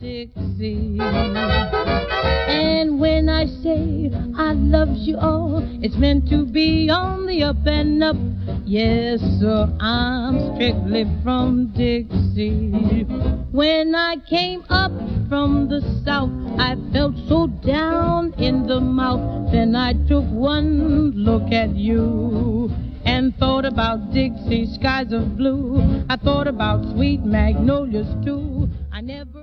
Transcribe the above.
Dixie. And when I say I love you all, it's meant to be on the up and up. Yes, sir, I'm strictly from Dixie. When I came up from the south, I felt so down in the mouth. Then I took one look at you and thought about Dixie skies of blue. I thought about sweet magnolias too. I never